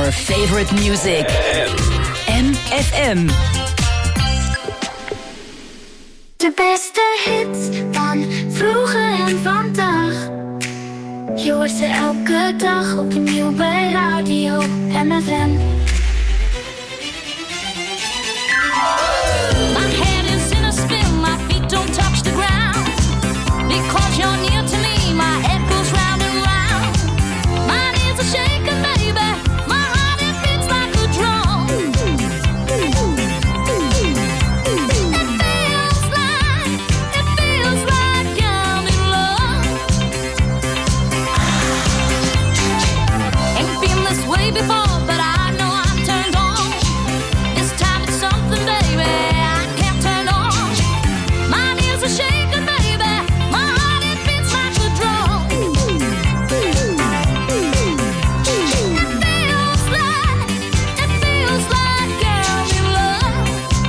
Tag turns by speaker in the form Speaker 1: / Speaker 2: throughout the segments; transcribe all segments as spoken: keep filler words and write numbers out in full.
Speaker 1: Your favorite music. M F M.
Speaker 2: De beste hits van vroeger en vandaag. Je hoort ze elke dag opnieuw bij Radio M F M.
Speaker 3: My head is in a spin, my feet don't touch the ground. Because you're near to me, my head goes round and round. My knees are shaking, baby, my heart it beats like a drum. It feels like, it feels like I'm in love. Ain't been this way before, but I know I'm turned on. This time it's something, baby, I can't turn on. My knees are shaking, baby, my heart it beats like a drum. It feels like, it feels like I'm in love.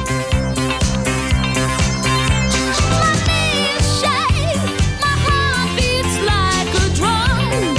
Speaker 3: My knees shake, my heart beats like a drum.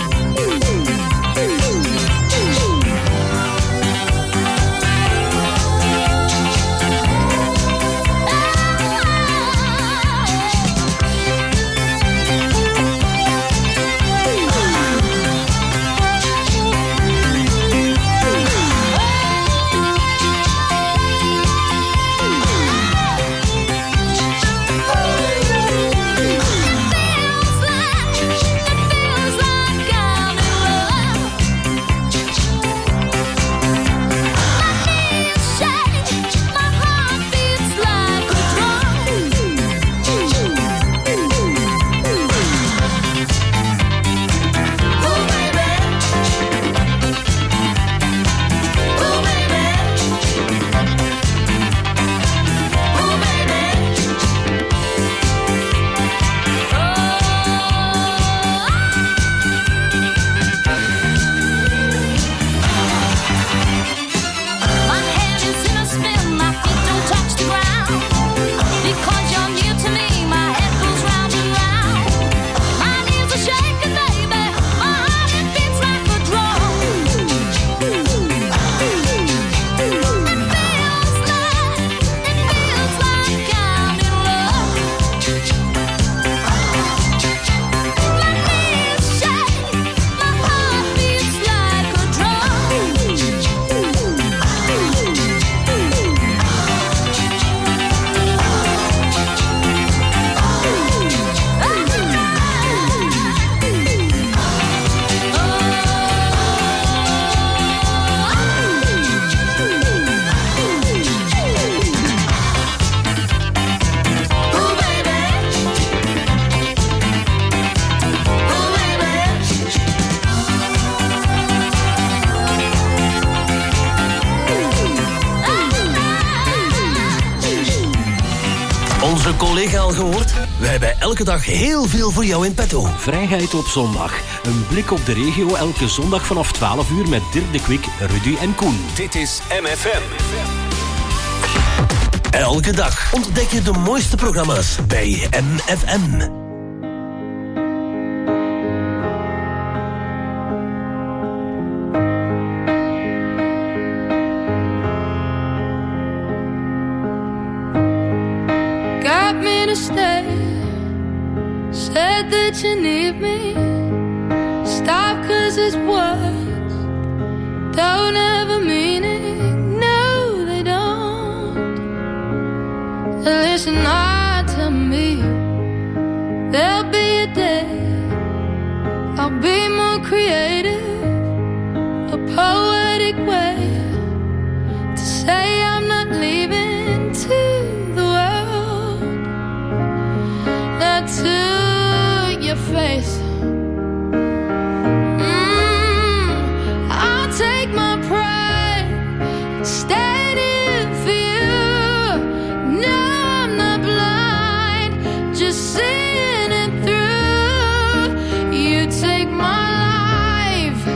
Speaker 4: Onze collega al gehoord? We hebben elke dag heel veel voor jou in petto.
Speaker 5: Vrijheid op zondag. Een blik op de regio elke zondag vanaf twaalf uur met Dirk de Kwik, Rudy en Koen.
Speaker 6: Dit is M F M.
Speaker 4: Elke dag ontdek je de mooiste programma's bij M F M.
Speaker 7: Got me to stay. Said that you need me. Stop 'cause it's words don't ever mean it. No, they don't. Listen hard to me. There'll be a day I'll be more creative, a poetic way to say I'm not leaving to the world, not to your face. Mm, I'll take my pride, stand in for you. No, I'm not blind, just seeing it through. You take my life,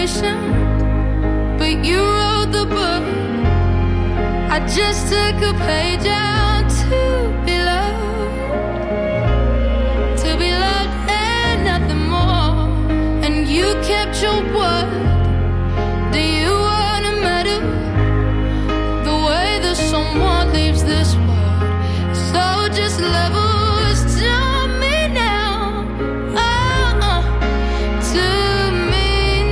Speaker 7: explanation, but you wrote the book. I just took a page out to be loved, to be loved and nothing more. And you kept your word. Do you wanna matter the way that someone leaves this world? So just level us to me now, oh, uh, to me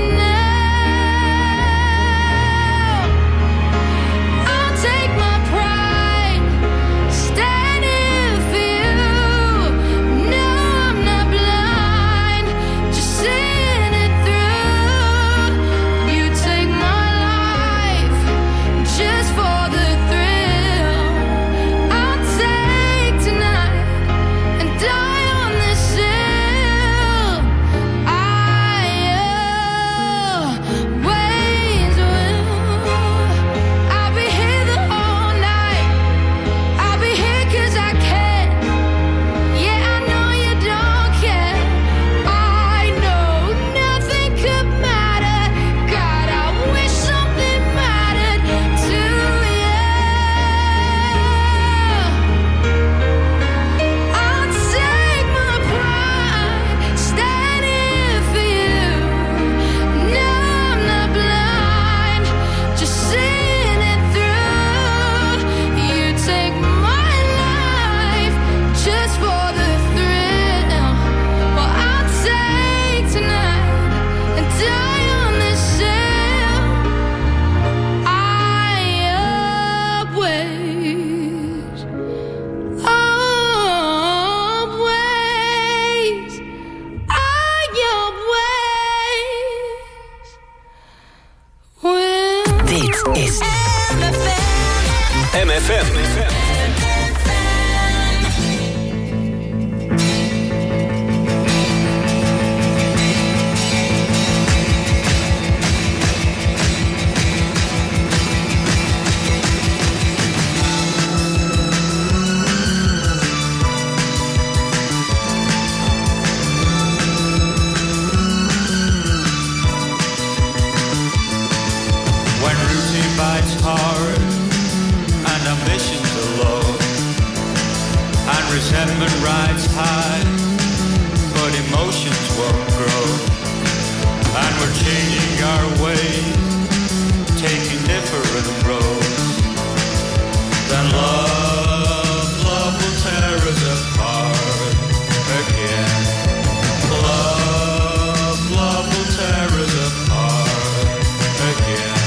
Speaker 7: now. I'll take my pride, standing for you. No, I'm not blind, just seeing it through. You take my life just for the thrill. I'll take tonight and die on this hill. I always will. I'll be here the whole night. I'll be here 'cause I can. Yeah, I know you don't care. I know nothing could matter. God, I wish something mattered to you. I'll take my pride, standing for you. No, I'm not blind, just seeing it through. You take my life just for the thrill. Well, I'll take tonight and die on this hill. I always, always, I always will.
Speaker 1: Dit is
Speaker 4: M F M.
Speaker 6: When routine bites hard and ambitions are low, and resentment rides high, but emotions won't grow, and we're changing our ways, taking different roads, then love, love will tear us apart again. Love, love will tear us apart again.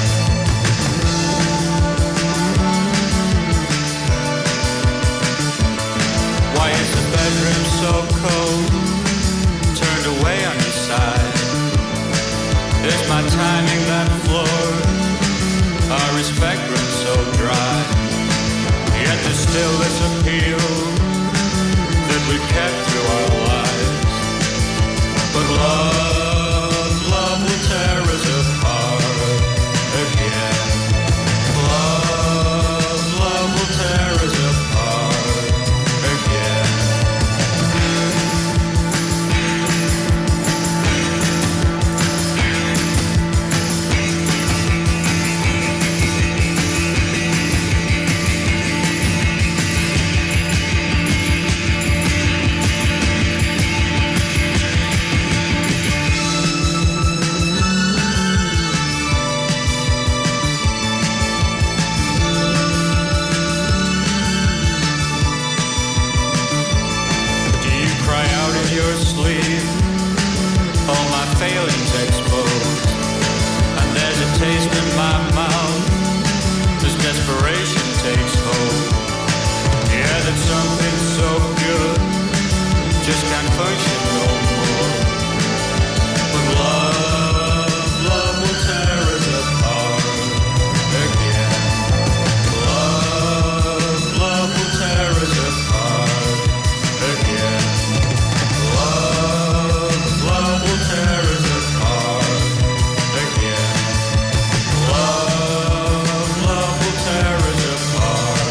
Speaker 6: Why is the bedroom so cold? Turned away on your side. Is my timing that floored? Our respect runs so dry. Yet there's still this appeal that we've kept through our lives. But love, love will tear us apart again. Love, love will tear us apart again. Do you cry out in your sleep? All my failings exposed, and there's a taste in my mouth as desperation takes hold. Yeah, that something so good just can't function no more. But love, love will tear us apart again. Love, love will tear us apart again. Love, love will tear us apart again. Love, love will tear us apart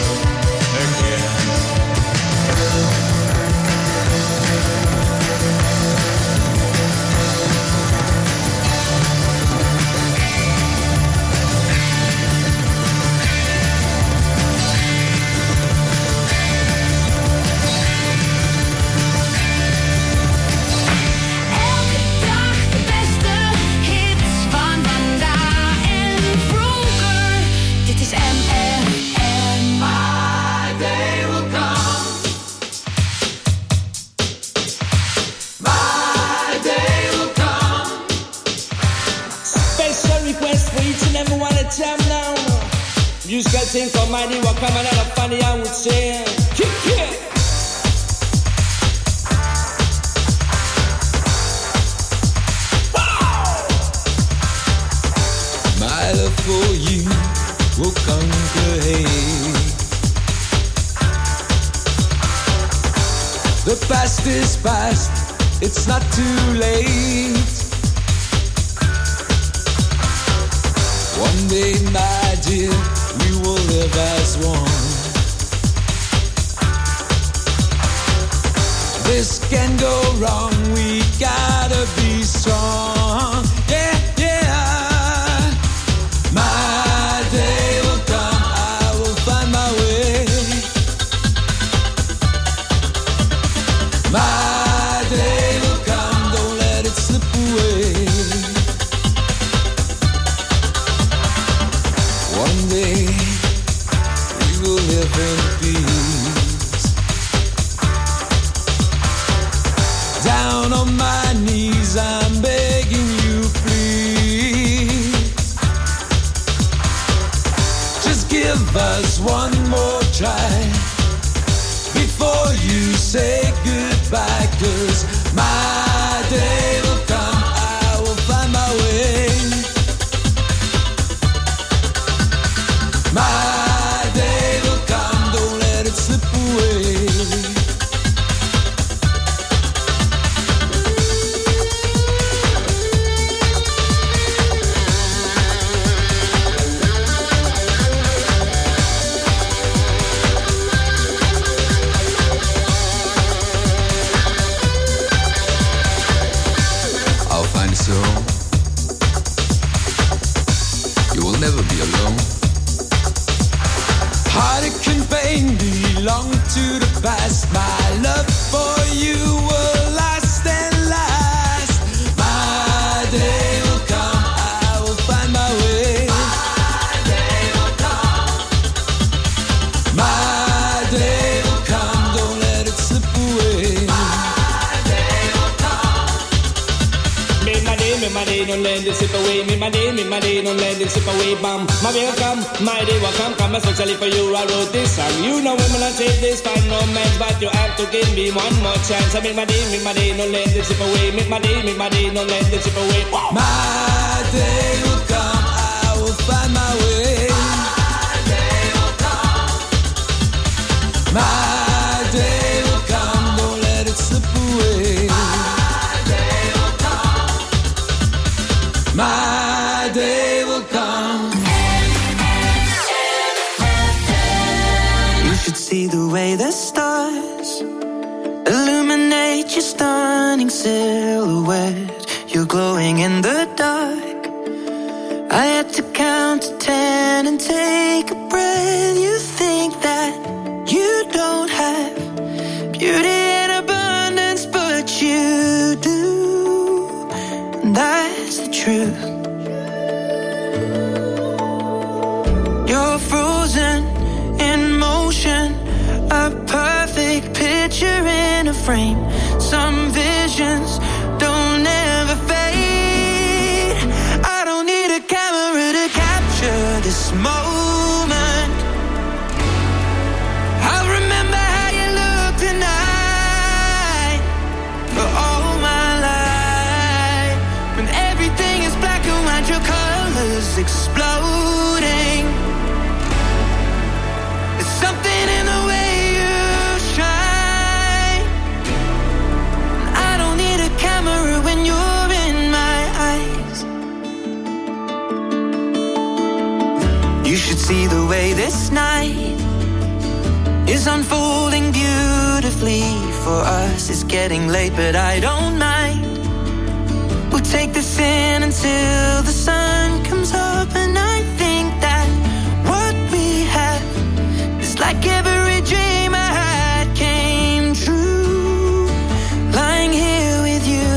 Speaker 8: special request for each and every one of jam now. Musical thing for mighty what come another funny I would say. Kick it.
Speaker 9: My love for you will conquer hate. The past is past, it's not too late. One day, my dear, we will live as one. This can go wrong, we gotta be strong. Yeah, yeah. My day will come, I will find my way. My day will come, don't let it slip away. One day we will live in peace. Down on my knees, I'm begging you, please. Just give us one more try before you say goodbye. 'Cause my day will come, I will find my way. My day will come, don't let it slip away. I'll find a soul. You will never be alone. Heartache and pain belong to the past. My love for you will last and last. My day will come, I will find my way. My day will come. My day will come, don't let it slip away. My day will come.
Speaker 8: Make my day, make my day, don't let it slip away. Make my day, make my day, don't let it slip away. Bam, my day will come, my day will come. Come especially for you, I wrote this song. You know when I take this find romance, but you have to give me one more chance. I make my day, make my day, don't let it slip away. Make my day, make my day, don't let it slip away. Wow.
Speaker 9: My day will come, I will find my way. My day will come. My day will come, don't let it slip away. My day will come. My day will come.
Speaker 10: You should see the way the stars illuminate your stunning silhouette. You're glowing in the dark. I had to count to ten and take a breath. You think that you don't have beauty in abundance, but you do. And that's the truth. You're frozen in motion, a perfect picture in a frame. Some visions don't ever fade. I don't need a camera to capture this moment. I'll remember how you look tonight for all my life. When everything is black and white, your colors exploding. There's something in the way you shine. I don't need a camera when you're in my eyes. You should see the way this night is unfolding beautifully for us. It's getting late, but I don't mind. We'll take this in until the sun comes up, and I think that what we have is like every dream I had came true. Lying here with you,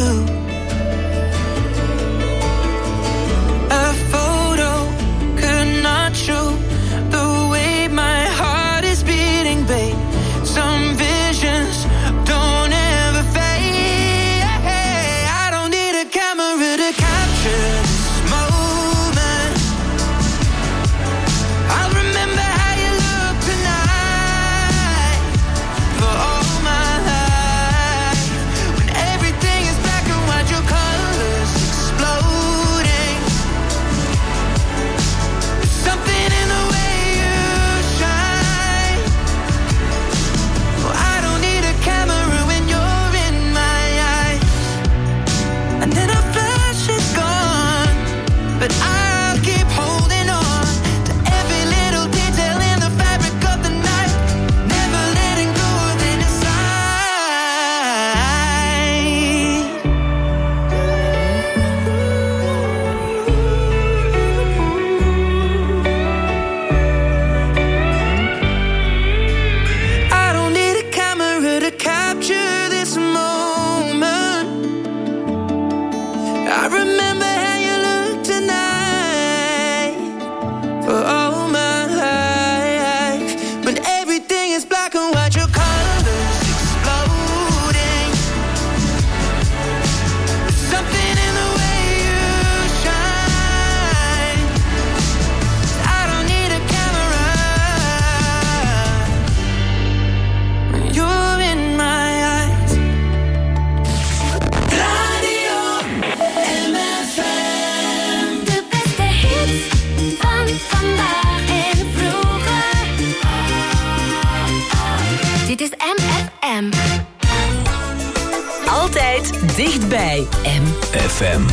Speaker 10: a photo could not show the way my heart is beating, babe. Some visions don't ever fade. I don't need a camera to capture this moment.
Speaker 1: bij M F M.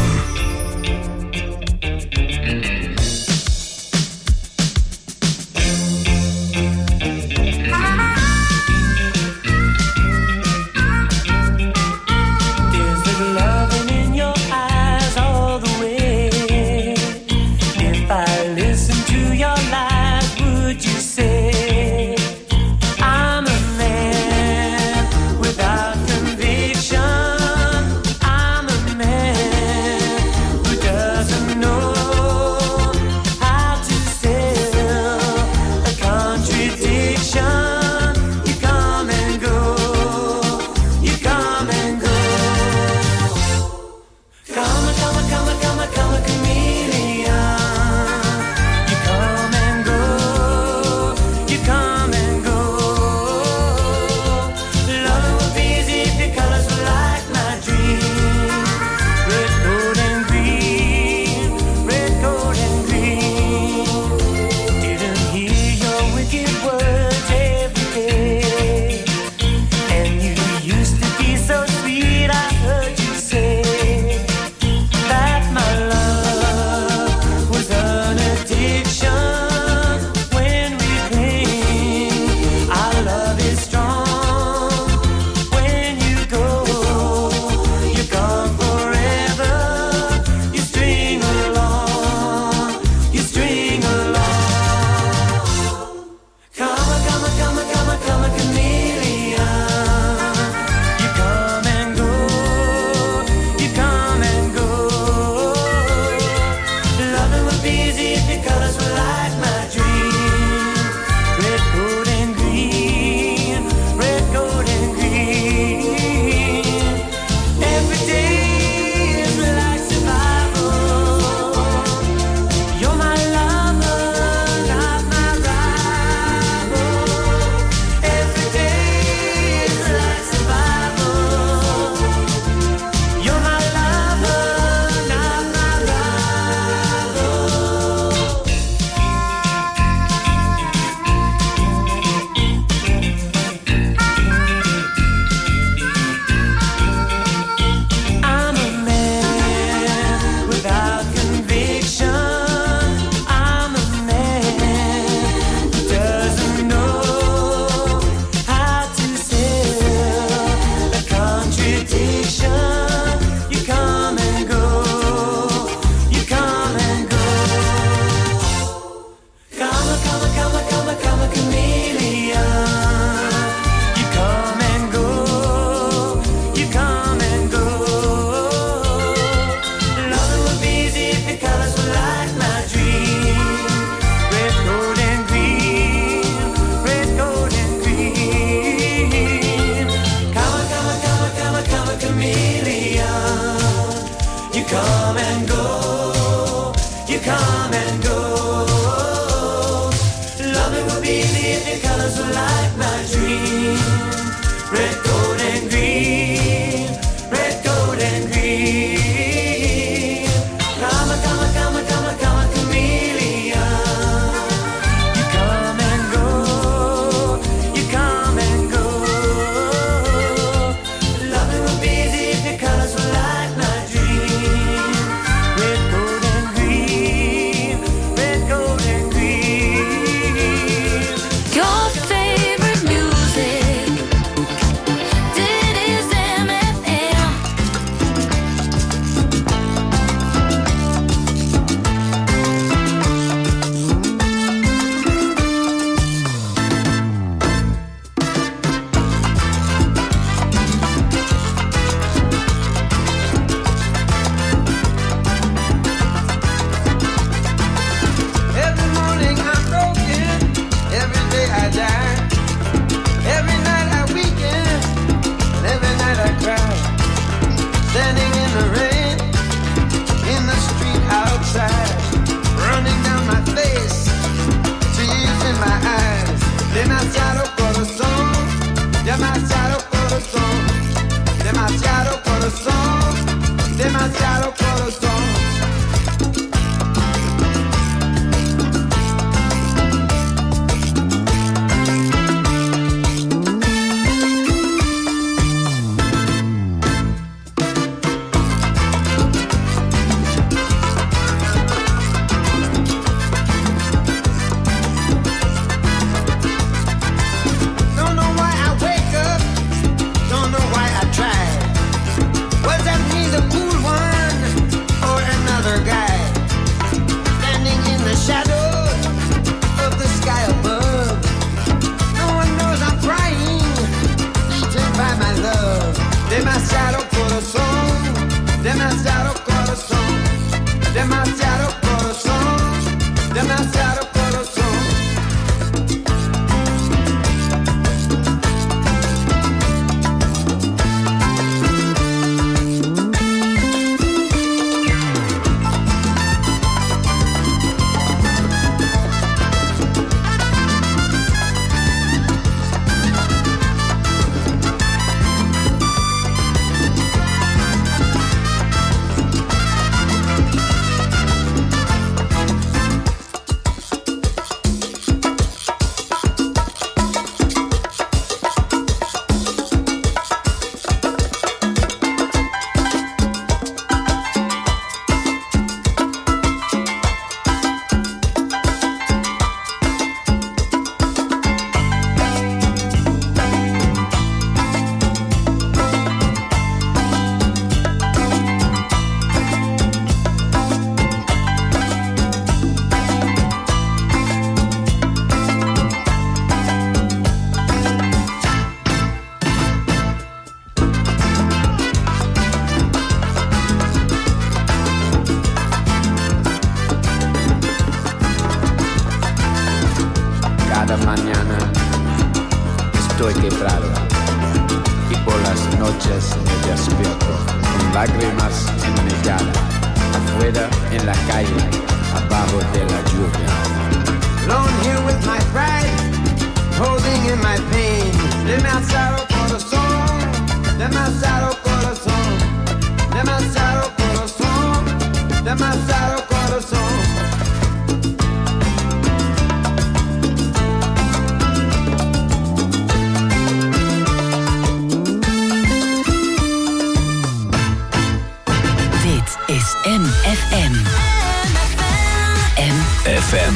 Speaker 2: Your favorite music.
Speaker 11: estoy quebrado y por las noches me despierto con lágrimas en mi cara, afuera en la calle, abajo de la lluvia.
Speaker 12: Alone here with my pride, holding in my pain. Demasiado corazón, demasiado corazón, demasiado corazón, demasiado corazón.
Speaker 1: Is M F M. M F M.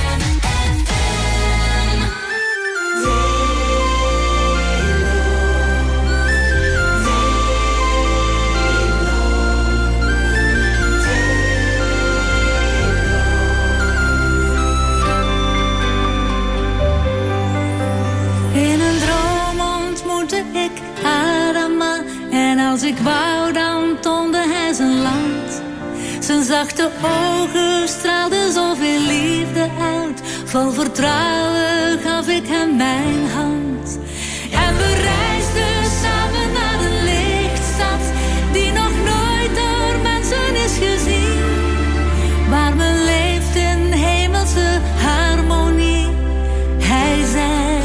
Speaker 7: In een droom ontmoette ik Adama en als ik wou dan toonde hij zijn land. Zijn zachte ogen straalden zoveel liefde uit. Vol vertrouwen gaf ik hem mijn hand. En we reisden samen naar een lichtstad die nog nooit door mensen is gezien. Waar men leeft in hemelse harmonie. Hij zei: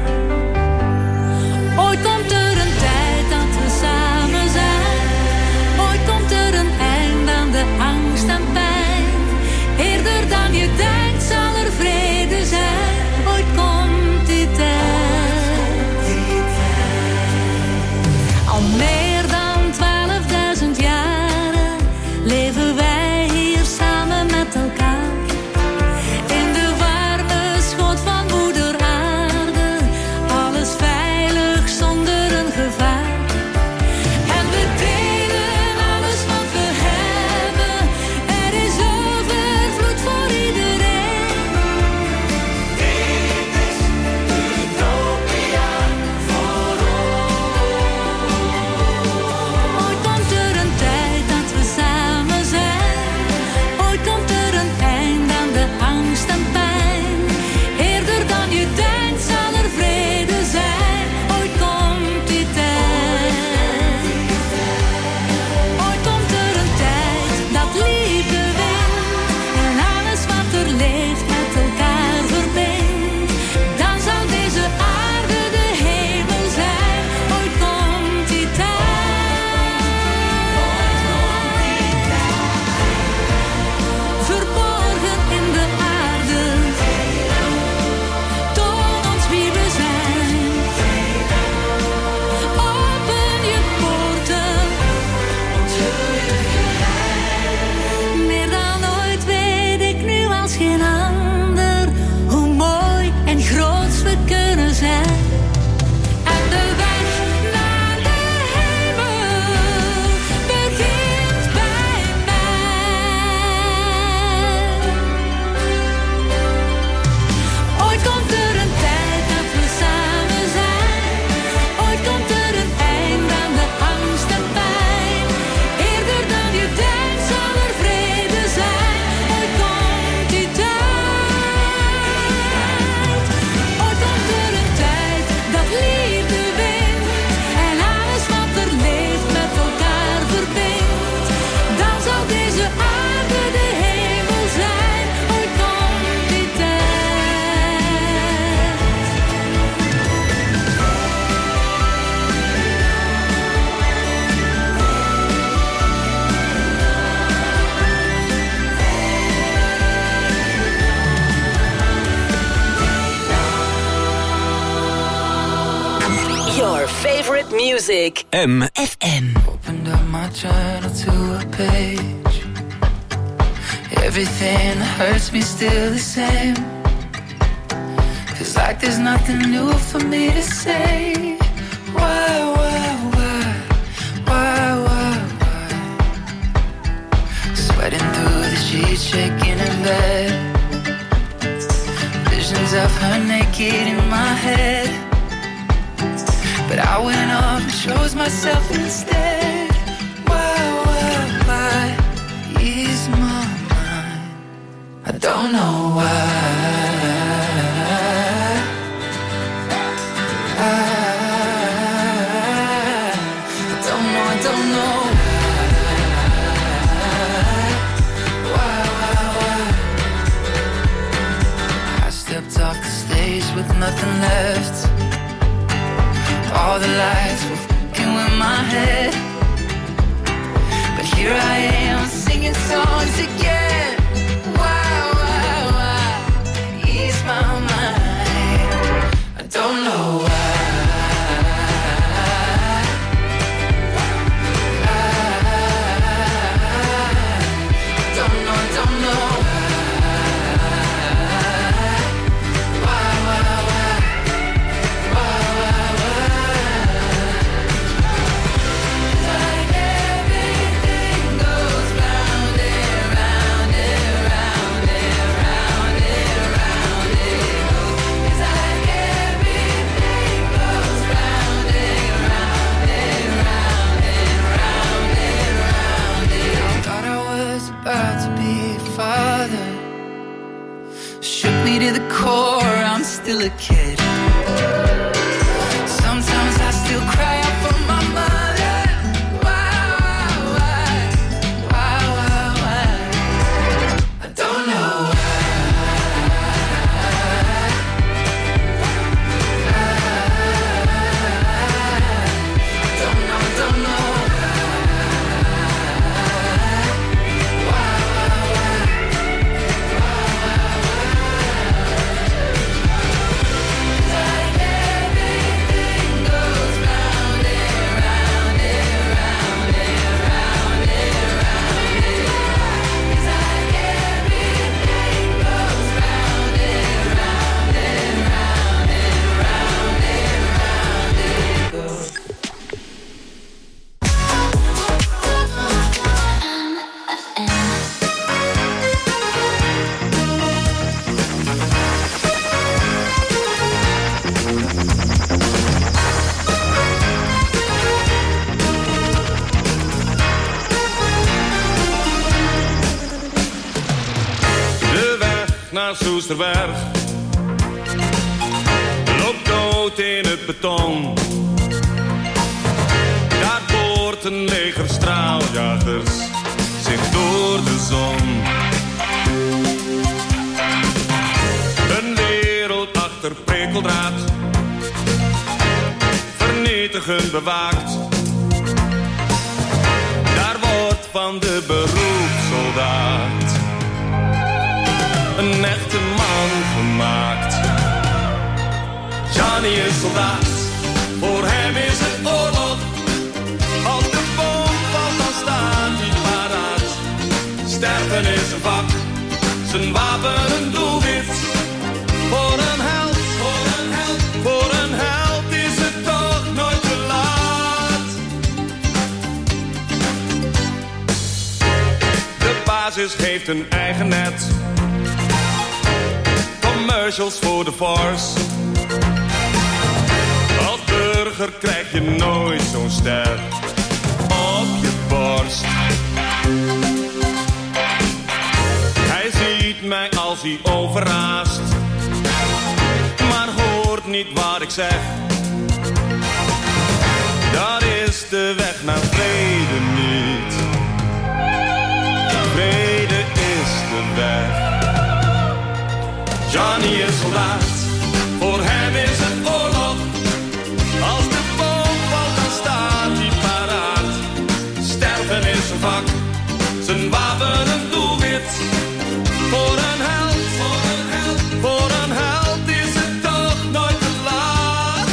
Speaker 7: ooit komt er een tijd dat we samen zijn. Ooit komt er een eind aan de angst en pijn. Eerder dan je denkt zal er vrede zijn. Ooit komt die tijd. Al meer dan twaalfduizend jaren leven wij hier samen met elkaar. In de warme schoot van moeder aarde. Alles veilig zonder een gevaar. En we delen alles wat we hebben. Er is overvloed voor iedereen. Dit is Utopia voor ons. Ooit komt er een tijd dat we samen zijn. Ooit komt er een eind aan de angst en pijn. Eerder dan je denkt zal er vrede zijn. Ooit komt die tijd. Ooit komt er een tijd dat liefde wint. En alles wat er leeft met elkaar verbindt. Dan zal deze aarde de hemel zijn. Ooit komt die tijd. Verborgen in de aarde. Toon ons wie we zijn. Open je poorten. Meer dan ooit weet ik nu als geen ander hoe mooi en groot we kunnen zijn. En de weg naar de hemel begint bij mij. Ooit komt er een tijd dat we samen zijn. Ooit komt er een eind aan de angst en pijn. Eerder dan je denkt zal er vrede zijn. Ooit komt die tijd. Ooit komt er een tijd dat liefde wint. En alles wat er leeft met elkaar verbindt. Dan zal deze aarde de hemel zijn. Ooit komt die tijd.
Speaker 1: Your favorite music.
Speaker 4: M.
Speaker 1: F M.
Speaker 10: Opened up my journal to a page. Everything that hurts me still the same. Feels like there's nothing new for me to say. Why, why, why, why, why, why? Sweating through the sheets, shaking in bed. Visions of her naked in my head. But I went off and chose myself instead. Why, why, why is my mind? I don't know why. I
Speaker 13: with nothing left. All the lights were f***ing with my head, but here I am singing songs again. Why, why, why ease my mind? I don't know why. To the core, I'm still a kid. Sometimes I still cry out for my mother. Why, why, why, why, why? I don't know why. I don't know, don't know why, why, why.
Speaker 14: Naar Soesterberg loopt dood in het beton. Daar boort een leger straaljagers zich door de zon. Een wereld achter prikkeldraad, vernietigend bewaakt. Daar wordt van de beroepssoldaat een echte man gemaakt. Johnny is soldaat, voor hem is het oorlog. Als de bom valt, dan staat hij paraat. Sterven is een vak, zijn wapen een doelwit. Voor een held, voor een held, voor een held is het toch nooit te laat. De basis geeft een eigen net, commercials voor de Force. Als burger krijg je nooit zo'n ster op je borst. Hij ziet mij als hij overraast, maar hoort niet wat ik zeg. Dat is de weg naar vrede niet. Vrede is de weg. Johnny is soldaat, voor hem is het oorlog. Als de boom valt, dan staat hij paraat. Sterven is een vak, zijn wapen een doelwit. Voor een held, voor een held, voor een held is het toch nooit te laat.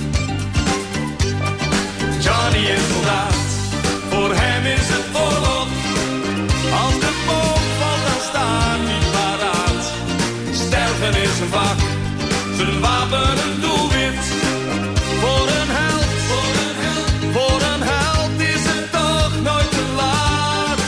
Speaker 14: Johnny is soldaat, voor hem is het oorlog. Als de boom valt, dan staat hij paraat. Sterven is een vak, zijn wapen een doelwit. Voor een held, voor een held, voor een held is het toch nooit te laat.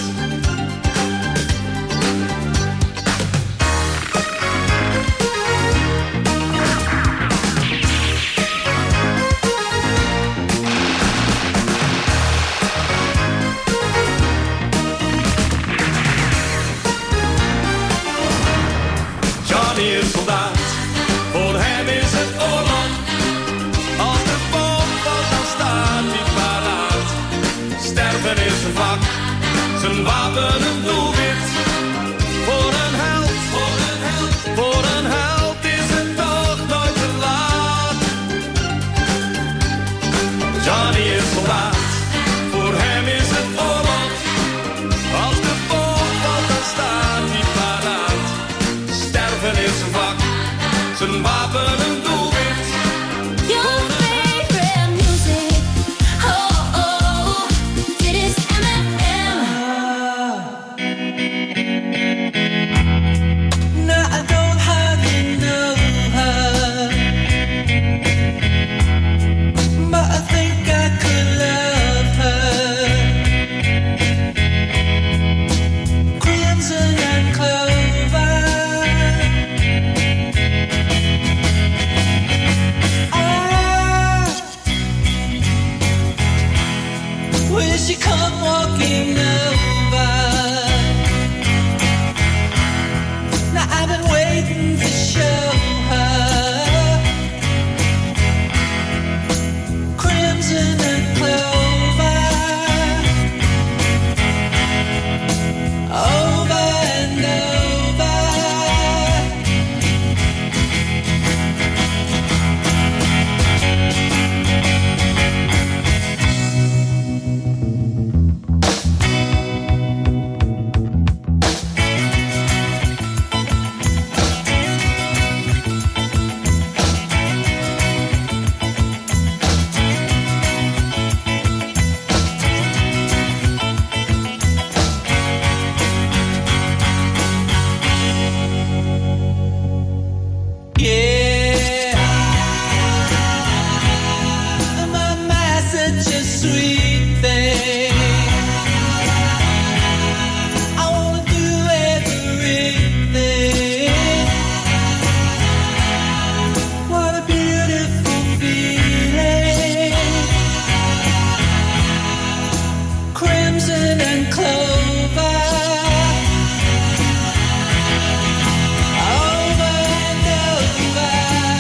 Speaker 14: Johnny is soldaat, voor hem is het oorlog. Als de bom valt, dan staat hij paraat. Sterven is een vak, zijn wapen een doelwit. Voor een held, voor een held, voor een held is het toch nooit te laat. een wapen, een doelwit.
Speaker 2: Your favorite music. Oh, oh, dit is M F M.
Speaker 9: No, I don't hardly know her, but I think I could love her. Crimson and clover. Ah, will she come walking over? Now I've been waiting to show her crimson and clover, over and over. Yeah, my message is sweet thing. I wanna do everything. What a beautiful feeling. Crimson and clover. Over and over.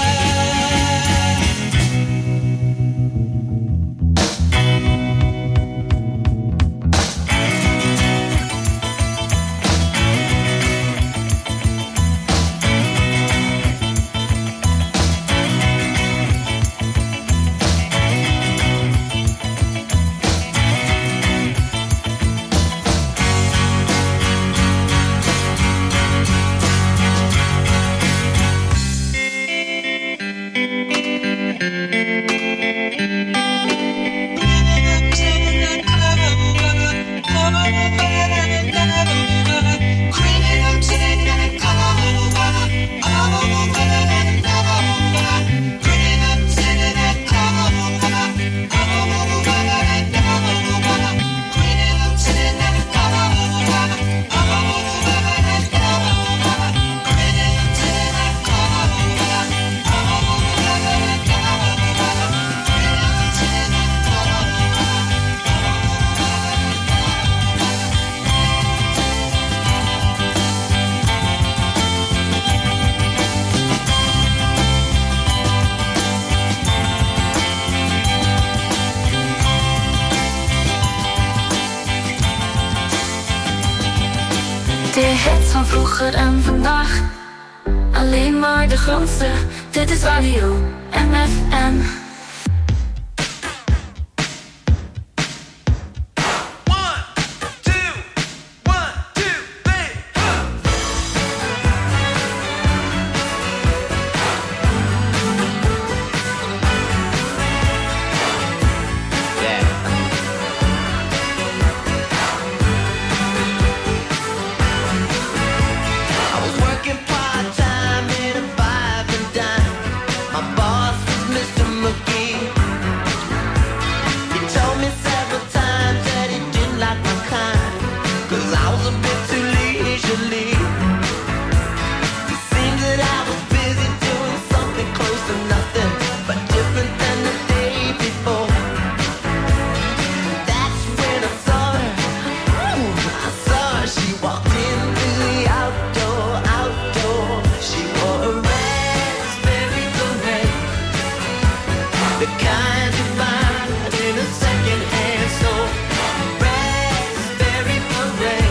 Speaker 2: De hits van vroeger en vandaag. Alleen maar de grootste. Dit is radio M F M.
Speaker 10: I was working part-time in a five and dime. My boss was Mister McGee. He told me several times that he didn't like my kind, 'cause I was a bit too leisurely. It seemed that I was busy doing something close to nothing, but different than the day before. That's when I saw her. Ooh, I saw her. She walked into the outdoor, outdoor. She wore a raspberry beret, the kind you find in a second-hand store. Raspberry beret.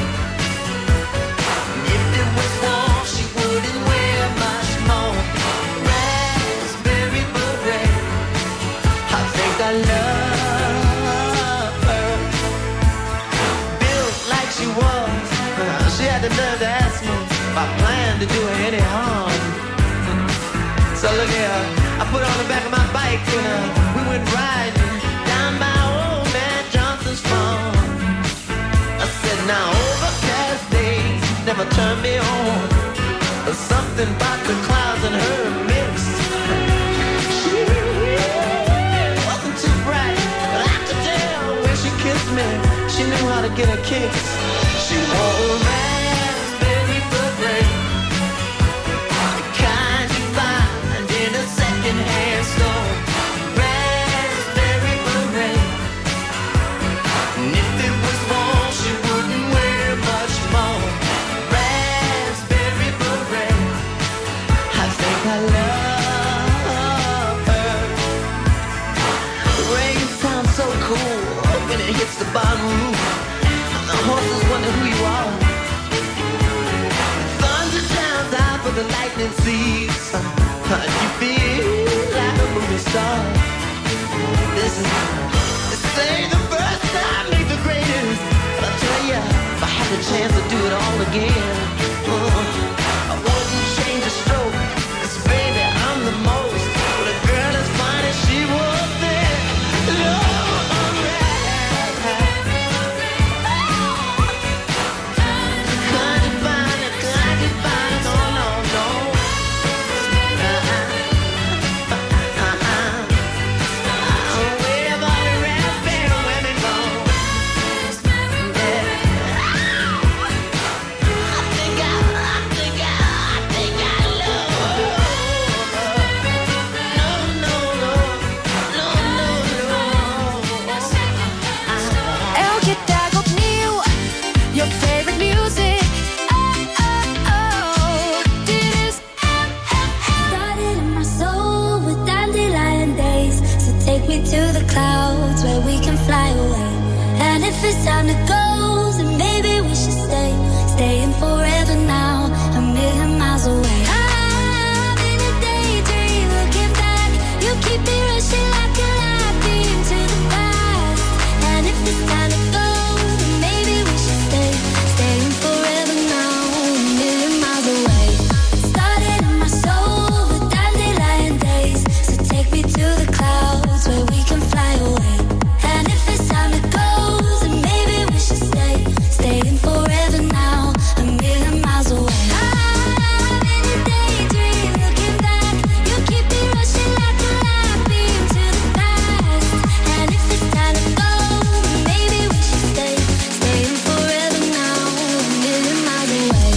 Speaker 10: If it was warm, she wouldn't wear much more. Raspberry beret. I think I love her. Built like she was, she had the nerve to ask me if I planned to do her any harm.
Speaker 12: So look here, I put on the back of my bike and uh, we went riding down by old man Johnson's farm. I said, now overcast days never turn me on. There's something about the clouds and her mix. She wasn't too bright, but I could tell when she kissed me, she knew how to get a kick. She wore a raspberry beret, the kind you find in a second-hand store. Raspberry beret, and if it was warm, she wouldn't wear much more. Raspberry beret, I think I love her. The rain sounds so cool when it hits the bottom roof. The horses wonder who you are. Thunder shines out, but the lightning sees. You feel like a movie star. This is, this ain't the first time, ain't the greatest. But I tell ya, if I had the chance to do it all again, uh, I wouldn't change a stroke. 'Cause baby, I'm the most. But a girl as fine as she was then, Lord.
Speaker 2: If it's time to go, then maybe we should stay, staying forever now, a million miles away. I'm in a daydream, looking back. You keep me rushing like a light beam to the past. And if it's time to go, then maybe we should stay, staying forever now, a million miles away. It started in my soul with dandelion days, so take me to the clouds where we can fly away. And if it's time to go, staying forever now, a million miles away. I'm in a daydream, looking back. You keep me rushing like a light beam to the past. And if it's time to go, then maybe we should stay, staying forever now, a million miles away.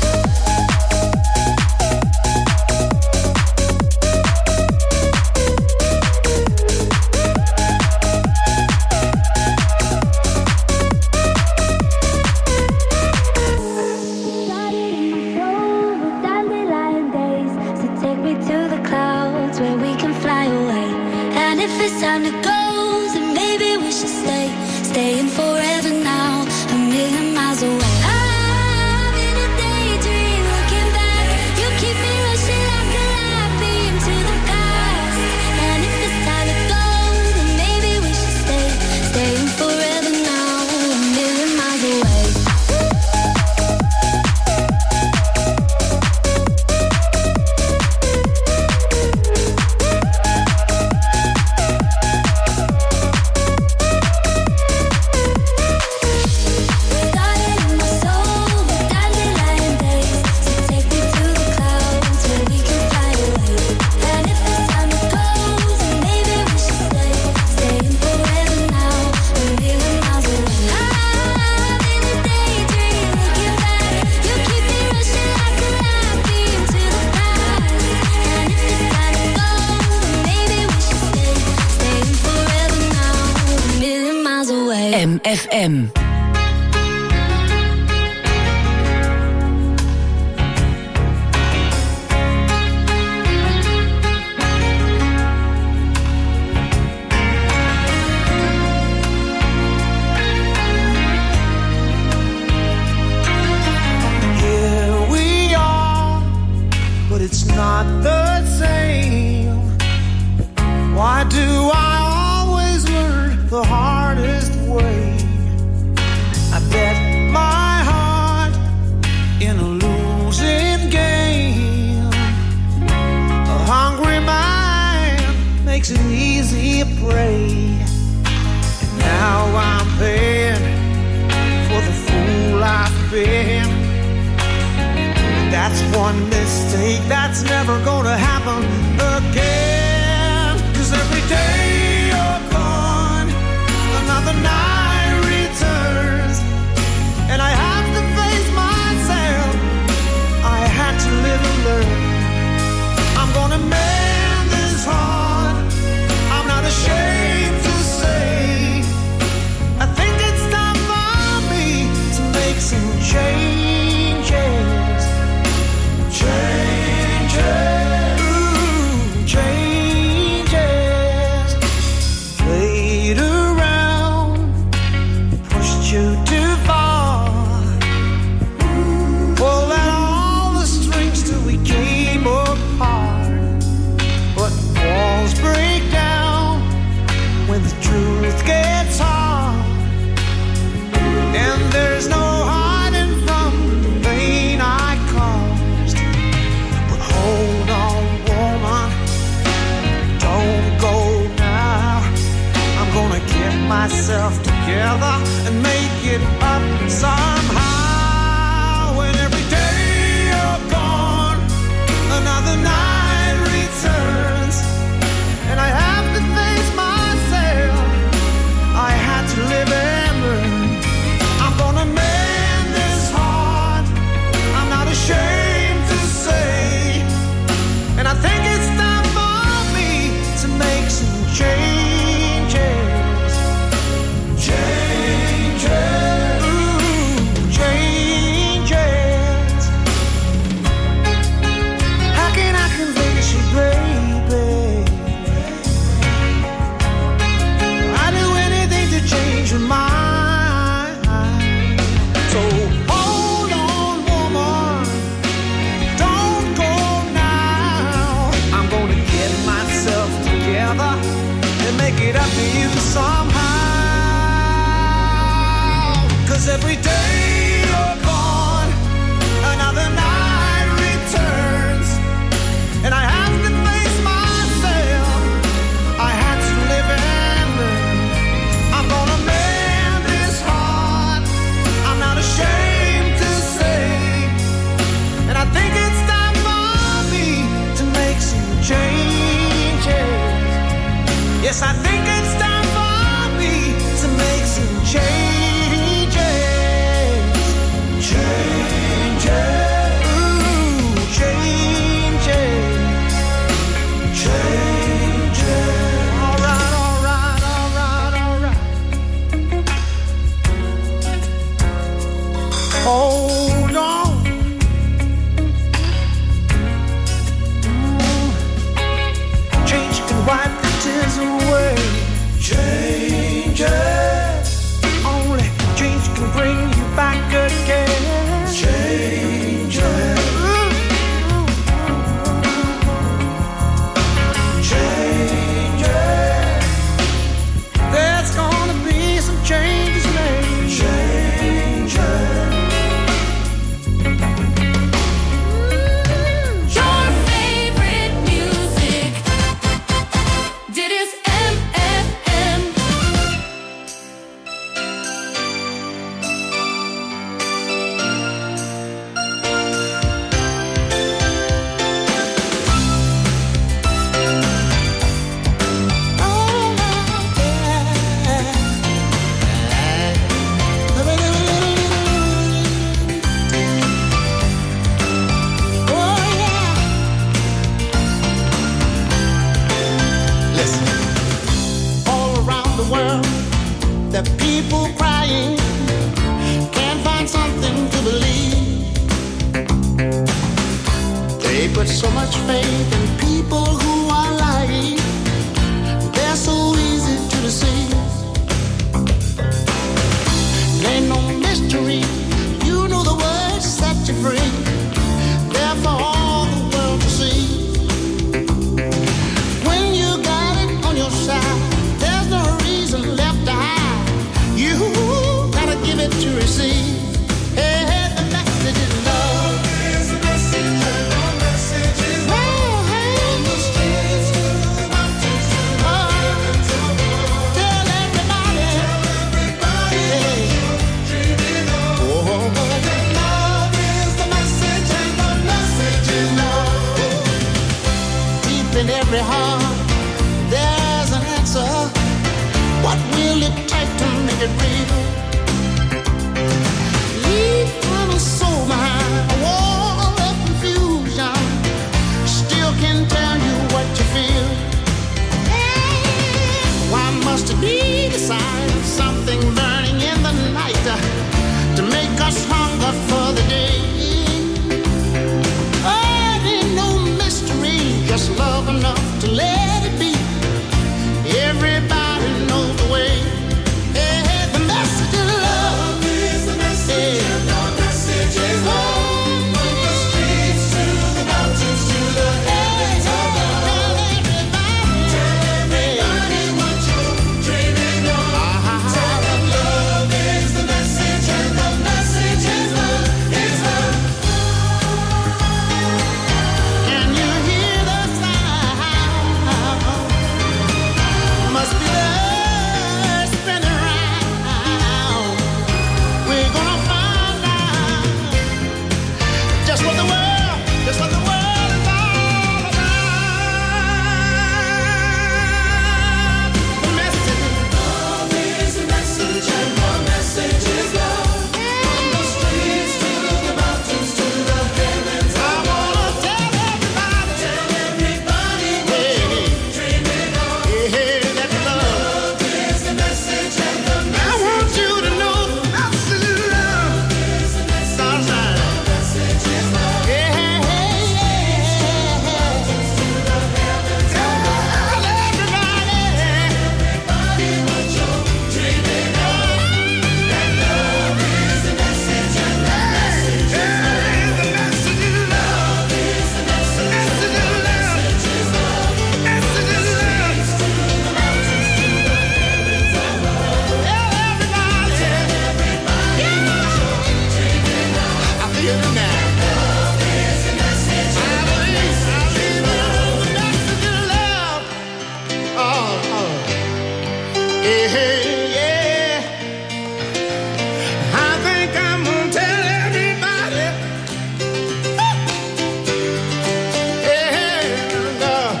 Speaker 2: Time to go, then maybe we should stay, staying forever now, a million miles away. I'm in a daydream, looking back. You keep me rushing like a light beam to the past. And if it's time to go, then maybe we should stay, staying forever now, a million miles away.
Speaker 1: M F M.
Speaker 9: Here we are, but it's not the same. Why do I always learn the hardest way? I bet my heart in a losing game. A hungry one mistake that's never gonna happen again. 'Cause every day you're gone, another night returns, and I have to face myself. I had to live and learn. I'm gonna mend this heart. I'm not ashamed to say I think it's time for me to make some changes. Changes, ooh, changes. Played around, pushed you too far. Pulled out all the strings till we came apart. But walls break down when the truth gets hard, and there's no hiding from the pain I caused. But hold on, woman, don't go now. I'm gonna get myself together and make it up somehow. And every day you're gone, another night returns, and I have to face myself. I had to live and learn. I'm gonna mend this heart. I'm not ashamed to say, and I think it's time for me to make some changes. Changes, ooh, changes. How can I convince you, baby? I do anything to change your mind. So hold on, woman, don't go now. I'm gonna get myself together and make it up to you somehow. 'Cause every day you're gone, another night returns, and I have to face myself. I had to live and learn. I'm gonna mend this heart. I'm not ashamed to say, and I think it's time for me to make some changes. Yes, I think it's time for me to make some changes. Changes, ooh, changes, changes. All right, all right, all right, all right. Hold on. Mm. Change can wipe the tears away. Changes. Only change can bring you back again. Changes. Changes. There's gonna be some changes made. Changes.
Speaker 3: Your favorite music. Dit is M F M.
Speaker 9: Listen, all around the world, there are people crying, can't find something to believe. They put so much faith in people who are lying. They're so easy to deceive. Ain't no mystery, you know the words set you free. They're for all the world to see. When you got it on your side, there's no reason left to hide. You gotta give it to receive. Hey, hey, the message is love. There's a message, a message is love. Hey, from the streets to the mountains to the mountains of the world. Tell
Speaker 15: every heart there's an answer. What will it take to make it real? Leave from a soul behind a wall of confusion. Still can tell you what you feel. Why must it be the sign of something burning in the night uh, to make us hunger for the day? Oh, it ain't no mystery, just love enough to let it be. Everybody knows the way. Hey, hey, the message of love. Love is the message, hey. And the message is love. From the streets to the mountains to the heavens above. Tell everybody, tell everybody what you're dreaming of. Uh-huh. Tell them love is the message, and the message is love, is love. Can you hear the sound? Must be the earth spinning round. We're gonna find out just what the world, just what the world is all about. The message, love is the message, and the message is love. From the streets to the mountains to the heavens, I wanna tell everybody, tell everybody what you're dreaming of. Yeah, that love is the message, and the message. I want you to know the message is love. Is the message, and the message is love. Yeah, yeah, yeah. To the heavens, tell everybody, everybody what you're dreaming of. That love is the message, and the message is love. The message is love. Is the message, message is love. Message is love. Message is love. To the mountains, to the heavens above. Tell everybody, tell everybody what you're dreaming of. I feel it now. Love is the message, and the message is love. The message is love. Oh, oh. Yeah, yeah. I think I'm gonna tell everybody. Yeah, love.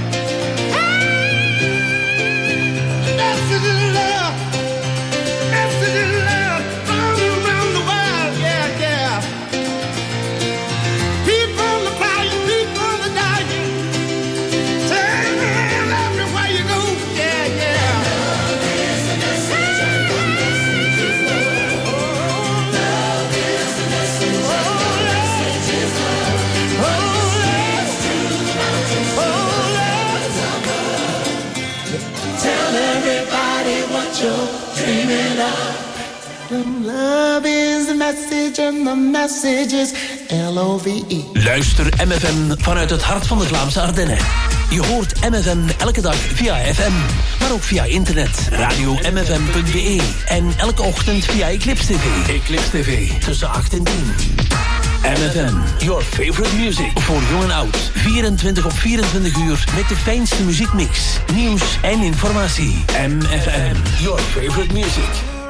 Speaker 15: Message is love. Message is love. All around the world, yeah, yeah. People are crying, people are dying. Tell everywhere you go, yeah, yeah. Love is the message, and the message is love. Love is the message, and the message is love. Oh, love. To the mountains, to the heavens above. Tell everybody what you're dreaming of. Love is the message, and the message is L O V E.
Speaker 4: Luister M F M vanuit het hart van de Vlaamse Ardennen. Je hoort M F M elke dag via F M, maar ook via internet, radio m f m punt b e en elke ochtend via Eclipse T V. Eclipse T V, tussen acht en tien. M F M, your favorite music. Voor jong en oud, vierentwintig op vierentwintig uur met de fijnste muziekmix, nieuws en informatie. M F M, your favorite music.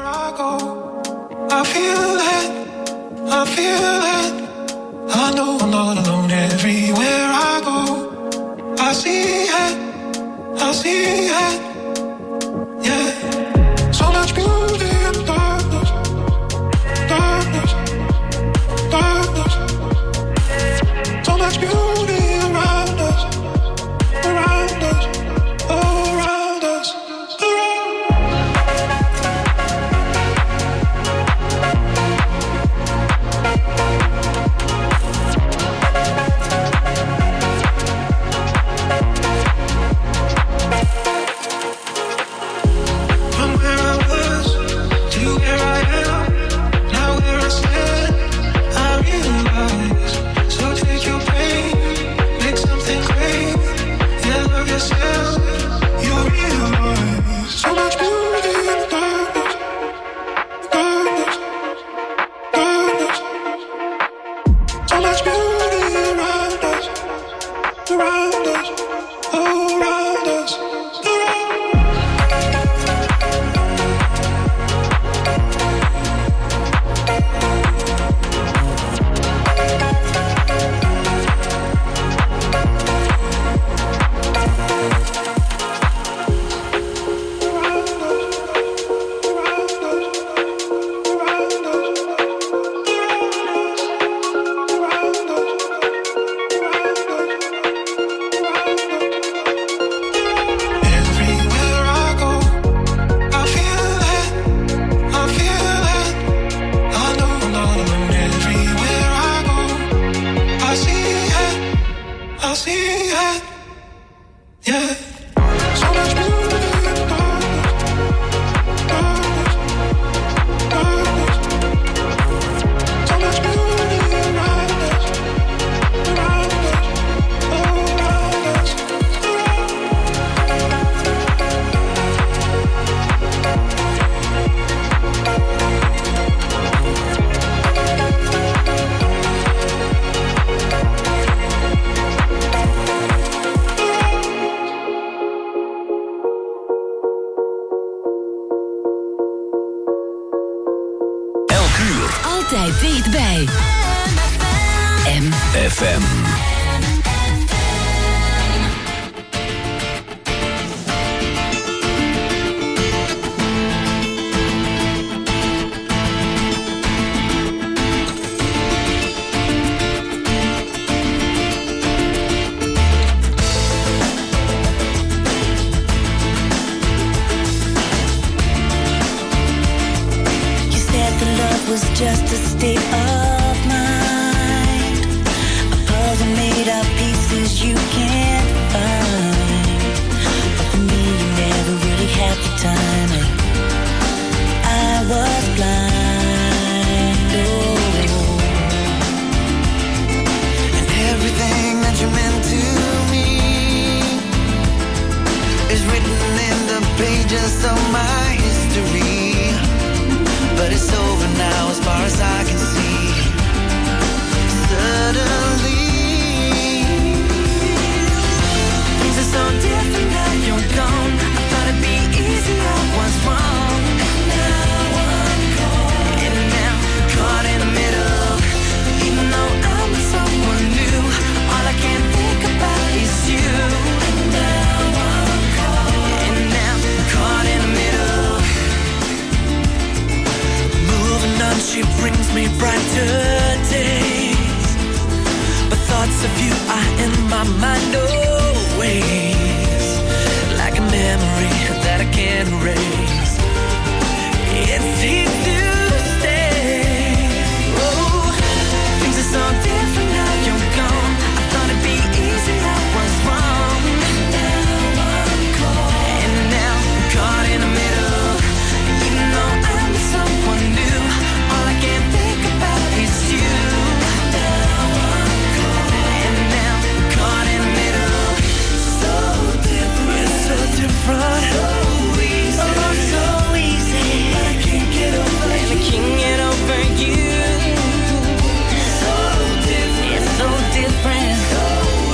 Speaker 16: I feel it, I feel it. I know I'm not alone everywhere I go. I see it, I see it. Yeah, so much beauty in darkness, darkness, darkness. So much beauty around us, around us, around us, around. I see it. Yeah. So much beauty in darkness, darkness, darkness. So much beauty around us, around us, around us,
Speaker 1: Altijd dichtbij. M F M.
Speaker 2: Was just a state of mind, a puzzle made of pieces you can't find. But for me, you never really had the time, and I was blind. Oh. And everything that you meant to me is written in the pages of my history. But it's over now as far as I can see. Suddenly things are so different now you're gone. I thought it'd be easy, I was wrong. And now I'm caught, and now caught in the middle. Even though I'm with someone new, all I can think about is you. And now I'm caught, and now caught in the middle. On, she brings me brighter days, but thoughts of you are in my mind always, like a memory that I can't erase. It's here.